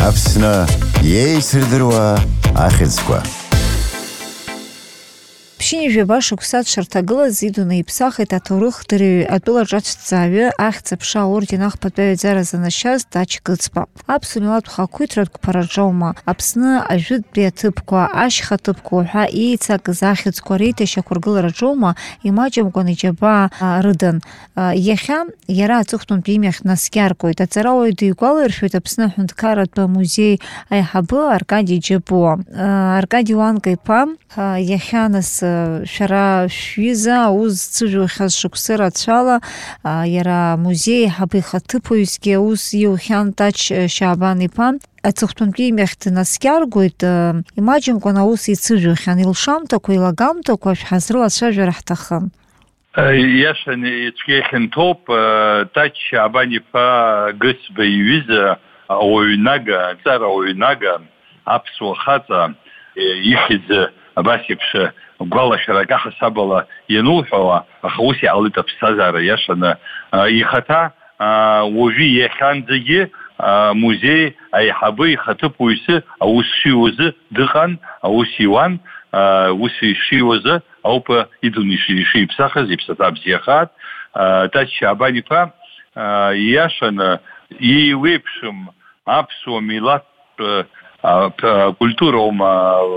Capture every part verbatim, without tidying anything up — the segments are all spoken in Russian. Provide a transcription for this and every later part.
Аԥсны иеицырдыруа ахьӡқәа. Ԥшьынҩажәа башықәса дшарҭагылаз идунеи иԥсахит аҭоурыхдырҩ атәылаҿаҿҵааҩы ахьӡ-аԥша аорден ахԥатәы аҩаӡара занашьаз Тач Кыцба. Аԥсуа милаҭтә хақәиҭратә ԥараҿоума, Аԥсны ажәытәтәи аҭыԥқәа, ашьха ҭыԥқәа уҳәа еицакыз ахьӡқәа реиҭашьақәа ргылараҿоума имаҷымкәан иџьабаа рыдан. Иахьа иара аҵыхәтәантәи имҩахь днаскьаргоит. Аҵарауаҩ дигәалаиршәоит Аԥсны аҳәынҭқарратә музеи аиҳабы Аркади Џьапуа. Аркади Уанка-иԥа, иахьа нас шәара шәҩыза аус зцәыжәухьаз шықәсы рацәала иара амузеи аиҳабы ихаҭыԥуаҩсгьы аус иухьан Тач Шьаабан-иԥа. Аҵыхәтәантәи имҩахь днаскьаргоит, имаҷымкәан аус ицәыжәухьан. Илшамҭақәа, илагамҭақәа шәҳазрылацәажәара ҳҭахын. Иашан ицәгьа ихьанҭоуп. Тач Шьаабан-иԥа Гыцба иҩыза ауаҩнага, аҵара ауаҩнага, аԥсуа хаҵа ихьӡ абас еиԥш гәалашәарак аҳасабала иануҳәауа, аха ус иҟалеит аԥсҭазаара иашаны. Ихаҭа уажәы иахьанӡагьы музеи аиҳабы ихаҭыԥуаҩсы аус шиуазы дыҟан, аус иуан, ус шиуазы ауп идун ишиԥсахыз, иԥсаҭа бзиахаат. Тач Шьаабан-иԥа иашаны иеиуеиԥшым аԥсуа милаҭтә культура ума,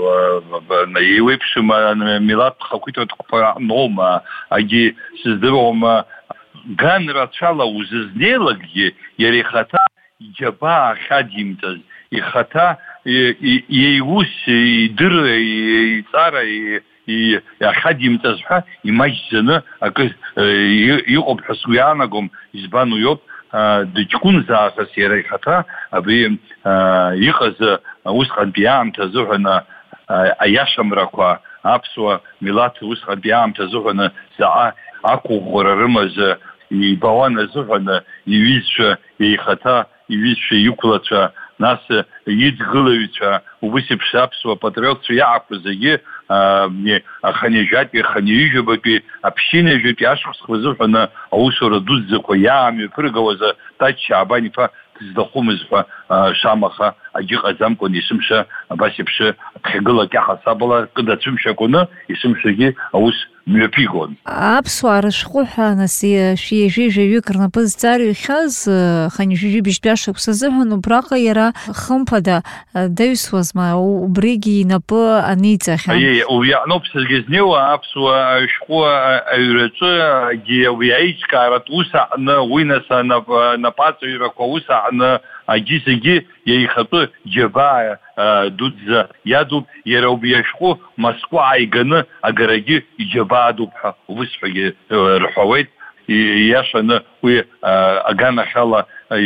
иеиуеиԥшым милаҭтә хақәиҭратә ҟаԥараҟноума, агьи сыздыруама, ган рацәала узызнеилакгьы иара ихаҭа иџьабаа ахьадимҵаз, ихаҭа иеиус, идырра, иҵара ахьадимҵаз ҳәа имаҷӡаны акы иҟоуп ҳәа сгәы иаанагом. Избан уиоуп, дыҷкәынзаахыс иара ихаҭа абри иҟаз усҟантәи аамҭа азыҳәаны аиашамрақәа, аԥсуа милаҭ усҟантәи аамҭа азыҳәаны заҟа ақәыӷәӷәара рымаз ибауан азыҳәаны иҩызцәа, ихаҭа иҩызцәа, иқәлацәа, нас идгылаҩцәа, убас еиԥш аԥсуа патриотцәа иаақәыз зегьы аханижәатәи, аханиҩыжәабатәи, аԥшьынҩажәатәи ашықәсқәа азыҳәаны аусура дуӡӡақәа иаамҩаԥыргауаз Тач Шьаабан-иԥа дызҭахымыз ҳәа шамаха агьыҟаӡамкәан есымша абас еиԥш аԥхьагылак иаҳасабала кыдацәымшәакәаны есымшагьы аус мҩаԥигон. Аԥсуаа рышәҟәы нас шәиажәи-жәаҩык рнапы зҵаарҩхьаз ханижәижәибжьтәи ашықәс азыҳәан убраҟа иара хымԥада даҩсуазма, убригьы инапы аниҵахьан. Уи аҟноуп саргьы знеиуа аԥсуа ашәҟәы аҩраҿы уи аиҿкааратә ус аҟны, уи нас анапаҵаҩрақәа ус аҟны агьи зегьы иеихатәы џьабаа дуӡӡа иадуп. Иара убри ашәҟәы Москва ааиганы агарагьы иџьабаа дуп ҳәа убысҳәагьы рҳәауеит. Иашаны уи аганахьала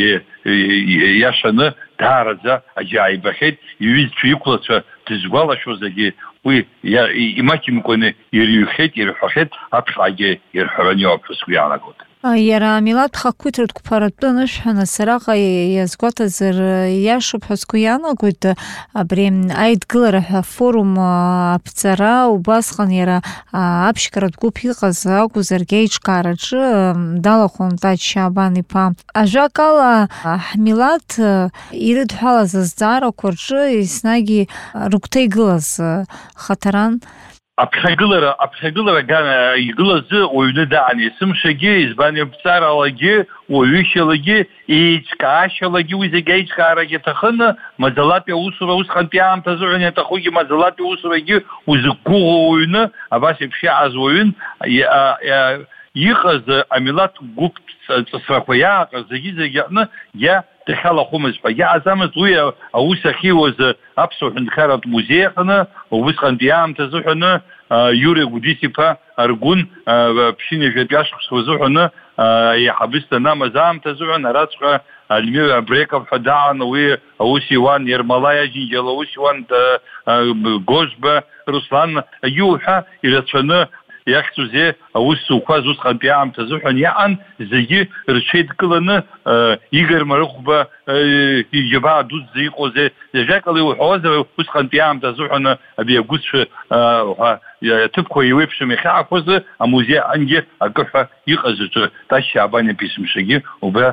иашаны даараӡа аџьа ааибахьеит. Иҩызцәа, иқәлацәа дызгәалашәозагьы уи имаҷымкәаны ирыҩхьеит, ирҳәахьеит, аԥхьагьы ирҳәараны иоуп ҳәа сгәы иаанагоит. Иара амилаҭтә хақәиҭратә ԥаратәы анышәҳәа араҟа иазгәаҭазар иашоуп ҳәа сгәы иаанагоит. Абри аидгылара ҳәа форум аԥҵара убасҟан иара аԥшьгаратә гәыԥ иҟаз акәзаргьы аиҿкаараҿы далахәын Тач Шьаабан-иԥа. Ажәакала ҳмилаҭ ирыдҳәалаз азҵаарақәа рҿы еснагь рыгәҭа игылаз хаҭаран. Аԥхьагылара, аԥхьагылара гана игылазы уаҩны даан есымшагьы, избан иабҵаралагьы, уаҩышьалагьы, еиҿкаашьалагьы, уи зегьы аиҿкаарагьы аҭахын, маӡалатәи аусура усҟантәи аамҭа азыҳәан иаҭахугьы маӡалатәи аусурагьы узықәгәыӷуа уаҩны, абас еиԥш иааз уаҩын, иҟаз амилаҭ гәыԥ ҵысрақәа иааҟаз зегьы-зегьы аҟны иа дахьалахәымыз ҳәа иаазамызт. Уи аус ахьиуаз аԥсуа ҳәынҭқарратә музеи аҟны убысҟантәи аамҭа азыҳәаны Иури Гәдис-иԥа Аргәын ԥшьынҩажәатәи ашықәсқәа азыҳәаны аиҳабыс данамаз аамҭа азыҳәан араҵәҟьа Альмир Абреков ҳәа даан, уи аус иуан Ермолаи Аџьынџьал, аус иуан Гожба Руслан, агьи уҳәа ирацәаны иахьӡузеи аус зуқәаз усҟантәи аамҭазы ҳәан иаҟан зегьы рҽеидкыланы Игор Марыхәба иџьабаа дуӡӡа иҟоузеи ажәакала иуҳәозар усҟантәи аамҭазы ҳәан абри агәыцәа аҭыԥқәа еиуеиԥшым иахьаақәаз амузеи аҟангьы акы ҳәа иҟаз аҿы Ташь Шьаабан-иԥа есымшагьы убра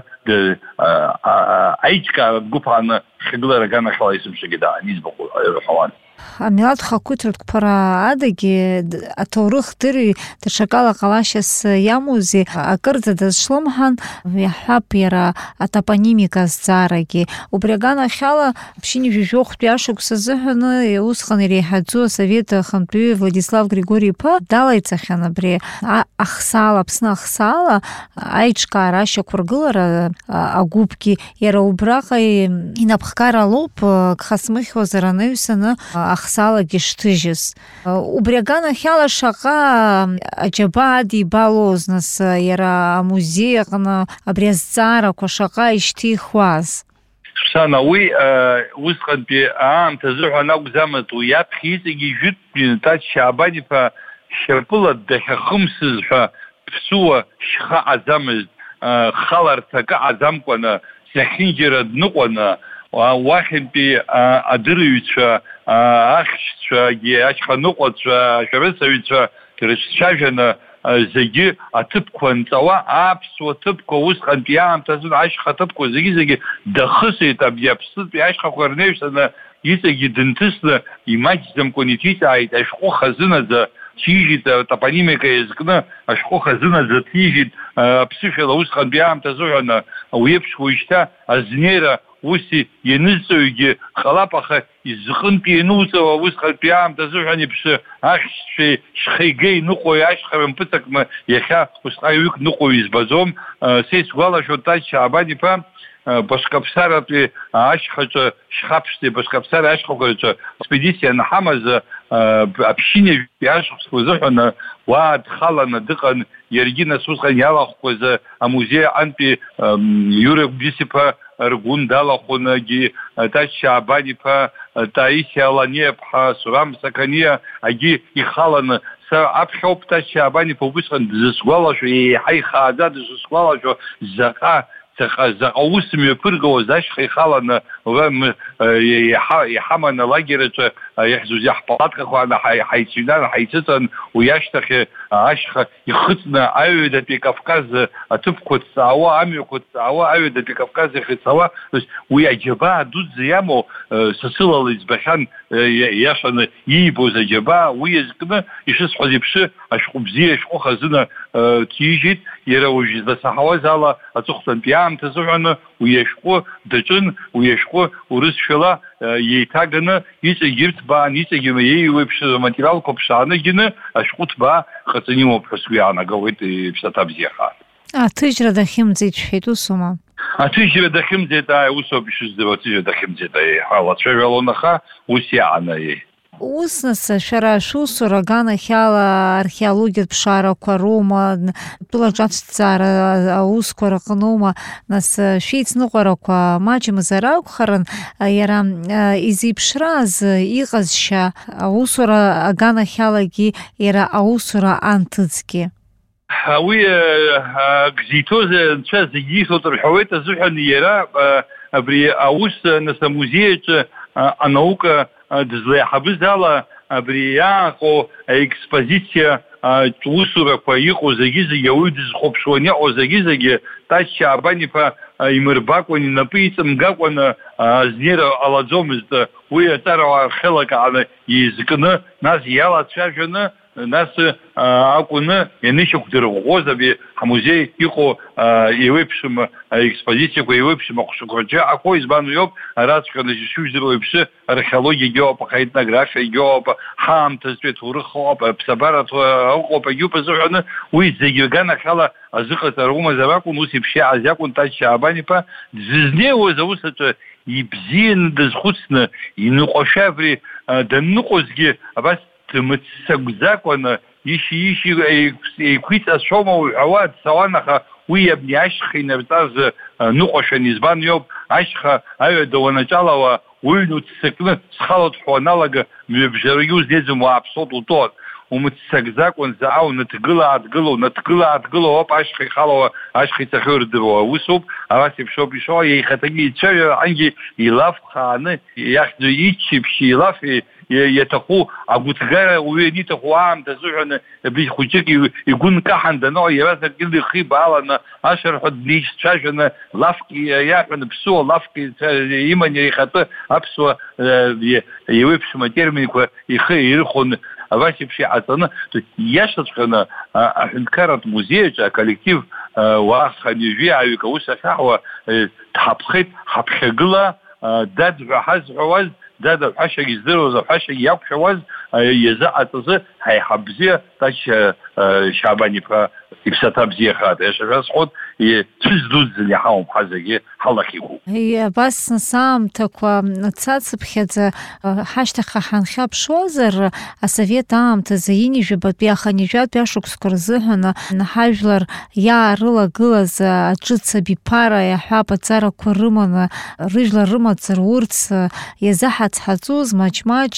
аиҿкаара дгәыԥааны хьагылара аганахьала есымшагьы даан иӡбахә рҳәауан. Амилаҭ хақәиҭратәқәара адагьы аҭоурых дырҩ даҽакала ҟалашьас иамоузеи акырӡа дазҿлымҳан иаҳҳәап иара атопонимика азҵаарагьы. Убри аганахьала ԥшьыни жәижәохәтәи ашықәс азыҳәаны усҟан иреиҳаӡоу асовет ахантәаҩы Владислав Григори-иԥа далаиҵахьан абри ахсаала, Аԥсны ахсаала аиҿкаара ашьақәыргылара агәыԥгьы иара убраҟа инапхгара лоуп кхасмыхьуазар анаҩсаны ахсалагьы шҭыжьыз. Убри аганахьала шаҟа аџьабаа адибалоз нас иара амузеи аҟны абри азҵаарақәа шаҟа ишьҭихуаз. Сусана, уи усҟантәи аамҭазы ҳәан акәзамызт уи иаԥхьа иҵегьы ижәытәтәны Ташь Шьаабан-иԥа шьапыла дахьахымсыз ҳәа ԥсуа шьха аӡамызт, халарҭак аӡамкәаны зехьынџьара дныҟәаны уахьынтәи адырҩцәа, ахьшьцәагьы, ашьханыҟәацәа, ашәарыцаҩцәа рыҿцәажәаны зегьы аҭыԥқәа нҵауа, аԥсуа ҭыԥқәа усҟантәи аамҭазы ашьха ҭыԥқәа зегьы-зегьы дахысит абри Аԥснытәи ашьхақәа рнаҩсаны иҵегьы дынҭысны имаҷӡамкәан иҭиҵааит ашәҟәы хазынаӡа ҭижит, атопонимика иазкны ашәҟәы хазынаӡа ҭижит аԥсышәала усҟантәи аамҭазы ҳәаны уеиԥш уажәшьҭа азнеира уси ианызҵоҩгьы ҟалап, аха изҟынтәи иануҵауа усҟантәи аамҭазы ҳәан иԥсы ахьшьцәеи шьхеигеи ныҟәои ашьхара мпыҵакны иахьа усҟак ҩык ныҟәои избаӡом. Са исгәалашәоит Ташь Шьаабан-иԥа Башкаԥсаратәи ашьхаҿы шьхаԥшӡеи Башкаԥсаратәи ашьхақәа рҿы экспедициа анҳамаз аԥшьынҩажәи ашықәсқәа рзыҳәан уа дхаланы дыҟан, иаргьы нас усҟан иалахәқәаз амузеи аҟнытәи Иура Гәдис-иԥа ргәын далахәынгьы Ташь Шьаабан-иԥа, Таисиа Аланиаԥҳа, Сурам Саканиа агьы ихаланы са аԥхьоуп Ташь Шьаабан-иԥа убысҟан дызсгәалашәо, еиҳа ихааӡа дызсгәалашәо заҟа заҟа ус мҩаԥыргауаз ашьха ихаланы иҳаманы алагер аҿы иаҳзузеи ҳпалаткақәа ҳаицыҩнан, ҳаицыҵан, уи ашьҭахь ашьха ихыҵны аҩадатәи Кавказ аҭыԥқәа ҭҵаауа, амҩақәа ҭҵаауа, аҩадатәи Кавказ ихыҵаауа, уи аџьабаа дуӡӡа иамоу сасылала избахьан иашаны иибоз аџьабаа, уи иазкны ишысҳәаз еиԥшы ашәҟәы бзиа, ашәҟәы хазына ҭижит. Иара уажә изласаҳауаз ала аҵыхәтәантәи аамҭазы ҳәаны уи ашәҟәы даҿын, уи ашәҟәы урысшәала еиҭаганы иҵегьы ирҭбаан, иҵегьы еиуеиԥшыз аматериалқәа ԥшааны гьаны ашәҟәы ҭбаа ҟаҵаны имоуп ҳәа сгәы иаанагауеит иԥсаҭа бзиахаа. Аҭыжьра дахьымӡеит шәҳәеит, усума? Аҭыжьра дахьымӡеит, усоуп ишыздыруа, аҭыжьра дахьымӡеит, ҳалацәажәалон, аха ус иааны. Ус нас шәара шәусура аганахьала археологиатә ԥшаарақәа роума, тәылаҿацәҭҵаара аусқәа рыҟнума, нас шәеицныҟәарақәа маҷымзар акәхарын, иара изеиԥшраз иҟазшьа аусура аганахьалагьы иара аусура анҭыҵгьы. Уи зиҭоз анцәа зегьы ииҭоит рҳәауеит азыҳәан иара абри аус нас амузеиаҿы анаука дызлаиҳабыз ала абри иааҟоу аекспозициа усурақәа иҟоу зегьы-зегьы ауаҩы дызхәаԥшуан иҟоу зегьы-зегьы Ташь Шьаабан-иԥа имырбакәан, инапы иҵымгакәаны азнеира ҟалаӡомызт. Уи аҵарауаа рхьылакааны изкны, нас иалацәажәаны, нас акәны ианышьақәдырӷәӷәоз абри ҳамузеи иҟоу еиуеиԥшым аекспозициақәа, еиуеиԥшым ахәшақәаҿы ақәу избану иоуп, араҵәҟьаны шәыжәдыруа еиԥшы археологиагьы ыҟоуп, аха етнографиагьы ыҟоуп, ҳаамҭазтәи аҭоурых ыҟоуп, аԥсабаратә ыҟоуп, агьоуп азыҳәаны уи зегьы аганахьала азыҟаҵара умазар акәын, ус еиԥш иааз иакәын Ташь Шьаабан-иԥа дзызнеиуаз аус аҿы ибзианы дазхәыцны, иныҟәашәа абри данныҟәозгьы абас дмыццакӡакәаны ишьи-ишьи еиқәиҵацәоума уҳәауа дцауан, аха уи абни ашьха инарҵаз ныҟәашәан, избан иоуп, ашьха аҩада уанаҿалауа уҩны уццакны схала дҳәуаналага мҩабжарагьы узнеиӡом уааԥсоит утәоит. умыццакзакәын заау наҭгыла-ааҭгылоу, наҭгыла-ааҭгылоу ауп ашьха ихалауа, ашьха ицахьоу ирдыруа аус ауп, абас еиԥш ауп ишоуа, еихаҭагьы ицәаҩа, ангьы илафхааны, иахьӡу иччаԥшь илаф иаҭаху агәыҭгара уаҩы аниҭаху аамҭа азыҳәан абри хәыҷык игәы нкаҳан даноо иаразнакгьы ихы ибааланы ашырҳәа днеицәажәаны лафк иаҳәаны ԥсуа лафк иман ихатәы аԥсуа еиуеиԥшым атерминқәа ихы ирыхон абас еиԥш иҟаҵаны иашаҵәҟьаны аҳәынҭқарратә музеиаҿ аколлектив уааханҩажәи аҩык аус ахьаҳуа дҳаԥхеит, ҳаԥхьагыла дадҳәа ҳазҳәауаз, дада ҳәашьагьы издыруаз, ҳәашьагьы иақәшәауаз иазыҟаҵазы ҳаиҳаб бзиа Таҷ Шьаабан-иԥа иԥсаҭа бзиахаат. Иашашәасхәыт цәыӡ дуӡӡан иҳауам ҳазегьы ҳалахь иҟоуп. Абас аамҭақәа цацыԥхьаӡа ҳашьҭахьҟа ҳанхьаԥшуазар, асовет аамҭазы инижәабатәи аханижәатәи ашықәсқәа рзыҳәан ҳажәлар иаарылагылаз аҿыц абиԥара иаҳәап аҵарақәа рыманы рыжәлар рымацара урҭ иазаҳацҳаҵоз маҷ-маҷ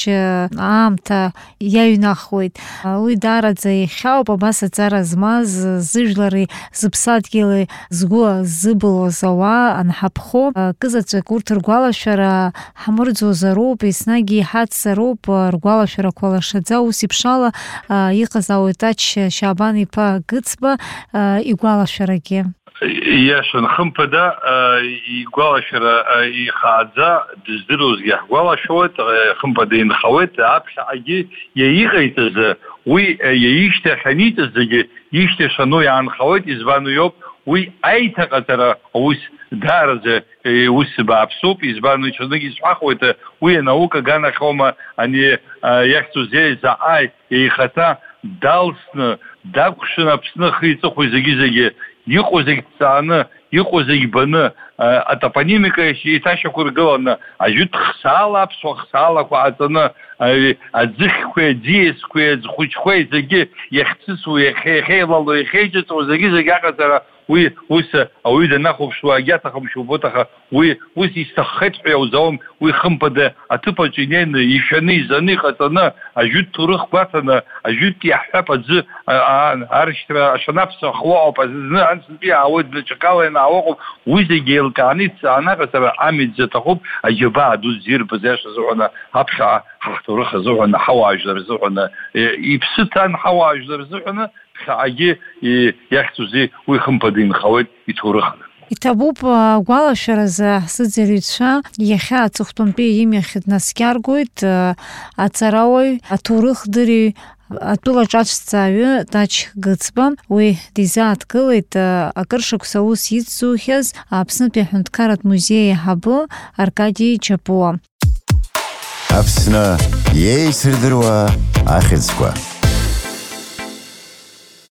аамҭа иаҩнахуеит. Уи даараӡа ихьаауп абас аҵара змаз зыжәлари зыԥсадгьыли згәы зыбылуаз ауаа анҳаԥхо кызаҵәык урҭ ргәалашәара ҳмырӡозароуп, еснагь иҳацзароуп ргәалашәарақәа лашаӡа. Ус еиԥшала иҟаз ауаҩ Таҷ Шьаабан-иԥа Гыцба игәалашәарагьы. Иашан, хымԥада игәалашәара ихааӡа дыздыруазгьы ҳгәалашәоит, хымԥада инхауеит, аԥхьаҟагьы иаиҟаиҵаз уи иаишьҭахь аниҵазгьы ишьҭахь ану иаанхауеит, избан иоуп уи аиҭаҟаҵара аус даараӡа ус бааԥсуп, избан иҽаныгьы исҳәахуеит, уи анаука аганахьоума ани иахьӡу зеизааи еихаҭа далсны дақәшәаны Аԥсны ахи-аҵыхәеи зегьы-зегьы иҟоу зегь ҭҵааны, иҟоу зегь баны, атопонимика еиҭашьақәа ргыланы, ажәытә хсаала, аԥсуа хсаалақәа ааҵаны, аӡыхьқәеи, аӡиасқәеи, аӡхәыҷқәеи зегьы иахьцысуа, иахьеилало, иахьеиҿыҵуа зегьы-зегь аҟаҵара уи ус ауаҩы данахәаԥшуа агьаҭахымшәа убоҭаха уи ус исҭаххеит ҳәа иаузаауам, уи хымԥада аҭыԥаҿ инеины ишәаны изаны иҟаҵаны ажәытә ҭоурых гәаҭаны ажәытә иаҳҳәап аӡы аршьҭра ашанаԥса хуа ауп, зны анцәантәи аауеит, даҽакала ианаауаҟоуп, уи зегьы еилкааны иццааны аҟаҵара амитә заҭахуп аџьабаа дуӡӡа ирбаз аиаша азыҳәан аԥхьаҟа ҳҭоурых азыҳәан ҳауаажәлар рзыҳәан иԥсы ҭан ҳауаажәлар рзыҳәан ԥхьаҟагьы иахьӡузеи уи хымԥада инхауеит иҭоурыхны. Иҭабуп агәалашәаразы ҳсыӡырҩцәа иахьа аҵыхәтәантәи имҩахь днаскьаргоит аҵарауаҩ, аҭоурыхдырҩ, атәылаҿаҿҵааҩы Таҷ Гыцба. Уи дизааҭгылеит акыр шықәса аус иҵзухьаз Аԥснытәи аҳәынҭқарратә музеи аиҳабы Аркадий Чапуа. Аԥсны иеицырдыруа ахьӡқәа.